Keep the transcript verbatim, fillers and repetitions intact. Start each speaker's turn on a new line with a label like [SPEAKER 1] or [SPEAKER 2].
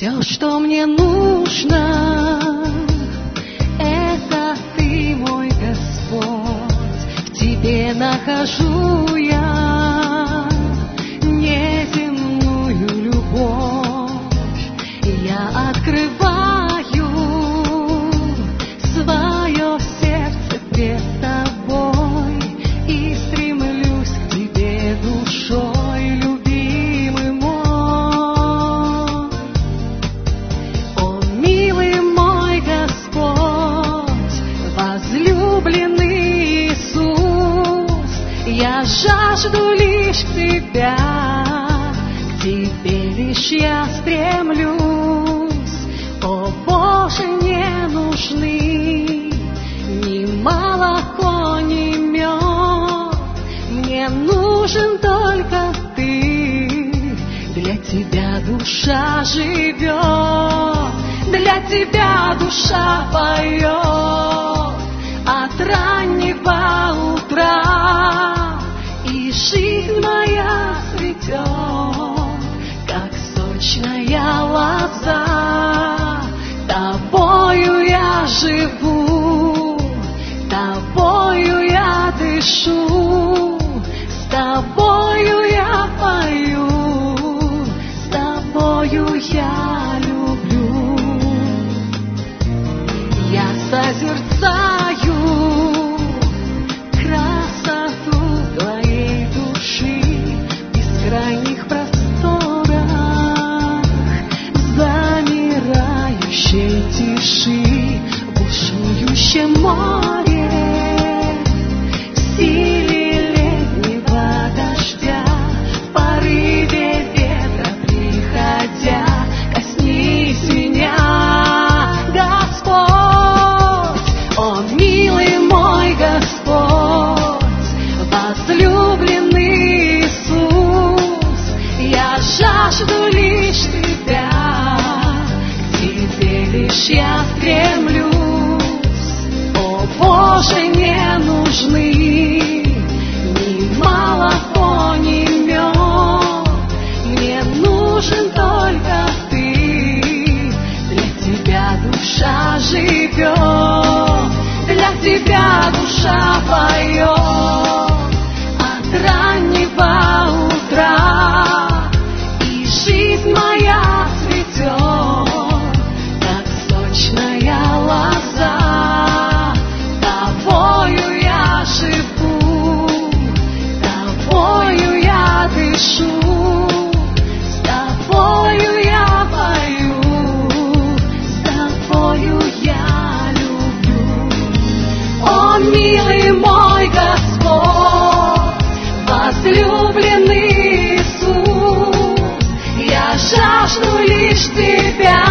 [SPEAKER 1] Все, что мне нужно, это Ты, мой Господь. В Тебе нахожу я неземную любовь. Я открываю свое сердце пред Тобой и стремлюсь к Тебе душой, любимый мой. О, милый мой Господь, возлюбленный Иисус, я жажду лишь Тебя, к Тебе лишь я стремлюсь. О, Боже, не нужны ни молоко, ни мед, мне нужен только Ты. Для Тебя душа живет, для Тебя душа поет от раннего утра, и жизнь моя цветет, как сочная лоза. Тобою я живу, Тобою я дышу, с Тобою я пою, с Тобою я люблю. Я созерцаю красоту Твоей души в бескрайних просторах, в замирающей тиши, в бушующем море, в силе летнего дождя, в порыве ветра приходя, коснись меня, Господь. О, милый мой Господь, возлюбленный Иисус, я жажду лишь Тебя, к Тебе лишь я стремлюсь. О, Боже, не нужны ни молоко, ни мед, мне нужен только Ты. Для Тебя душа живет, для Тебя душа поет от раннего утра, и жизнь моя цветет, как сочная лоза. Тобою я живу, Тобою я дышу, с Тобою я пою, с Тобою я люблю. О, милый мой Господь, возлюбленный Иисус, я жажду лишь Тебя,